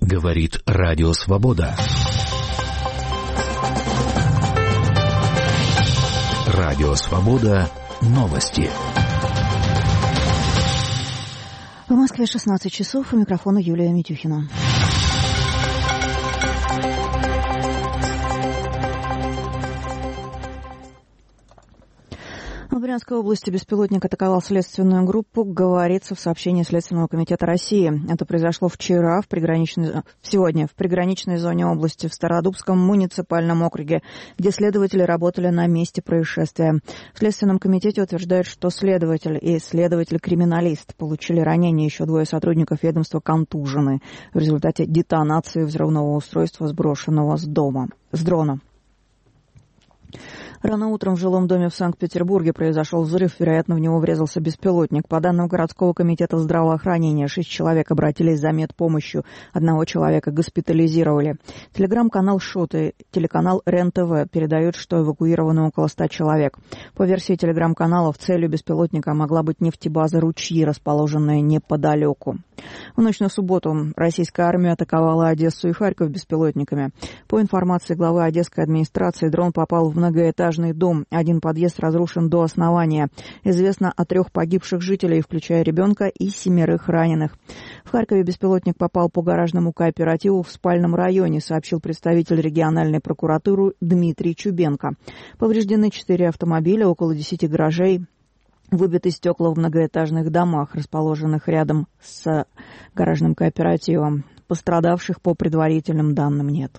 Говорит Радио Свобода. Радио Свобода. Новости. В Москве 16 часов. У микрофона Юлия Митюхина. В Брянской области беспилотник атаковал следственную группу, говорится в сообщении Следственного комитета России. Это произошло сегодня в приграничной зоне области, в Стародубском муниципальном округе, где следователи работали на месте происшествия. В Следственном комитете утверждают, что следователь и следователь-криминалист получили ранения, еще двое сотрудников ведомства контужены в результате детонации взрывного устройства, сброшенного с дрона. Рано утром в жилом доме в Санкт-Петербурге произошел взрыв, вероятно, в него врезался беспилотник. По данным городского комитета здравоохранения, 6 человек обратились за медпомощью, 1 человека госпитализировали. Телеграм-канал «Шот» и телеканал РЕН-ТВ передают, что эвакуировано около 100 человек. По версии телеграм-каналов, целью беспилотника могла быть нефтебаза «Ручьи», расположенная неподалеку. В ночь на субботу российская армия атаковала Одессу и Харьков беспилотниками. По информации главы Одесской администрации, дрон попал в многоэтажный дом. 1 подъезд разрушен до основания. Известно о 3 погибших жителей, включая ребенка, и 7 раненых. В Харькове беспилотник попал по гаражному кооперативу в спальном районе, сообщил представитель региональной прокуратуры Дмитрий Чубенко. Повреждены 4 автомобиля, около 10 гаражей. Выбиты стекла в многоэтажных домах, расположенных рядом с гаражным кооперативом. Пострадавших по предварительным данным нет.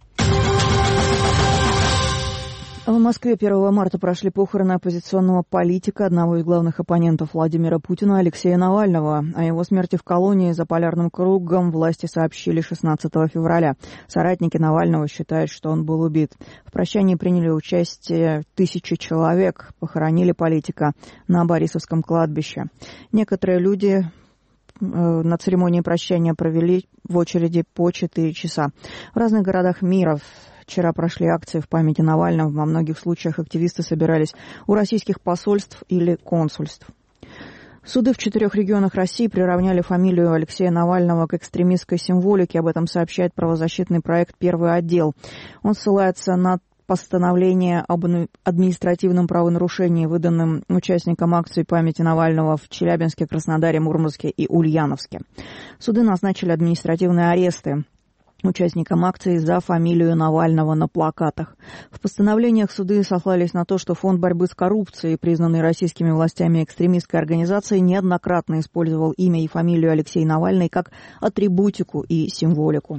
В Москве 1 марта прошли похороны оппозиционного политика, одного из главных оппонентов Владимира Путина, Алексея Навального. О его смерти в колонии за полярным кругом власти сообщили 16 февраля. Соратники Навального считают, что он был убит. В прощании приняли участие 1000 человек, похоронили политика на Борисовском кладбище. Некоторые люди на церемонии прощания провели в очереди по 4 часа. В разных городах мира вчера прошли акции в памяти Навального. Во многих случаях активисты собирались у российских посольств или консульств. Суды в 4 регионах России приравняли фамилию Алексея Навального к экстремистской символике. Об этом сообщает правозащитный проект «Первый отдел». Он ссылается на постановление об административном правонарушении, выданном участникам акции памяти Навального в Челябинске, Краснодаре, Мурманске и Ульяновске. Суды назначили административные аресты участникам акции за фамилию Навального на плакатах. В постановлениях суды сослались на то, что Фонд борьбы с коррупцией, признанный российскими властями экстремистской организацией, неоднократно использовал имя и фамилию Алексей Навальный как атрибутику и символику.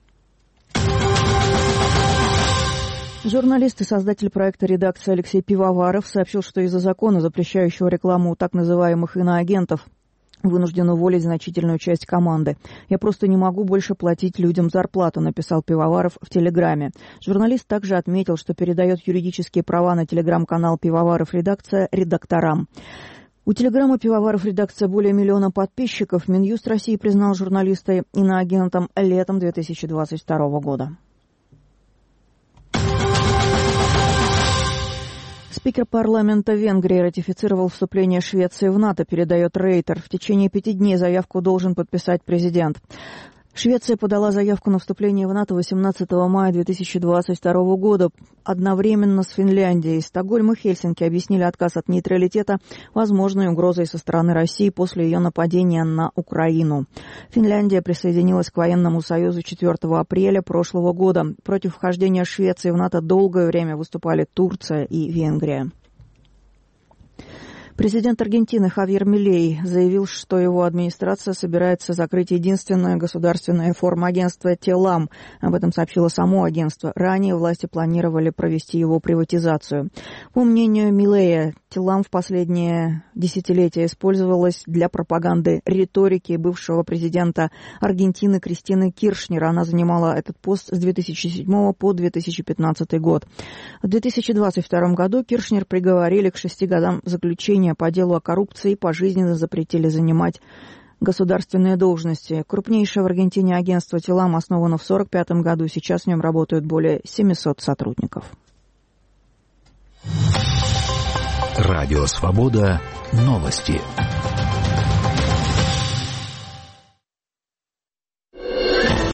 Журналист и создатель проекта «Редакция» Алексей Пивоваров сообщил, что из-за закона, запрещающего рекламу так называемых иноагентов, вынужден уволить значительную часть команды. «Я просто не могу больше платить людям зарплату», написал Пивоваров в Телеграме. Журналист также отметил, что передает юридические права на телеграм-канал «Пивоваров Редакция» редакторам. У телеграмма «Пивоваров Редакция» более 1 миллиона подписчиков. Минюст России признал журналиста иноагентом летом 2022 года. Спикер парламента Венгрии ратифицировал вступление Швеции в НАТО, передает Рейтер. В течение 5 дней заявку должен подписать президент. Швеция подала заявку на вступление в НАТО 18 мая 2022 года одновременно с Финляндией. Стокгольм и Хельсинки объяснили отказ от нейтралитета возможной угрозой со стороны России после ее нападения на Украину. Финляндия присоединилась к военному союзу 4 апреля прошлого года. Против вхождения Швеции в НАТО долгое время выступали Турция и Венгрия. Президент Аргентины Хавьер Милей заявил, что его администрация собирается закрыть единственное государственное информагентство «Телам». Об этом сообщило само агентство. Ранее власти планировали провести его приватизацию. По мнению Милея, «Телам» в последние десятилетия использовалась для пропаганды риторики бывшего президента Аргентины Кристины Киршнера. Она занимала этот пост с 2007 по 2015 год. В 2022 году Киршнер приговорили к 6 годам заключения по делу о коррупции, пожизненно запретили занимать государственные должности. Крупнейшее в Аргентине агентство «Телам» основано в 1945 году. Сейчас в нем работают более 700 сотрудников. Радио «Свобода». Новости.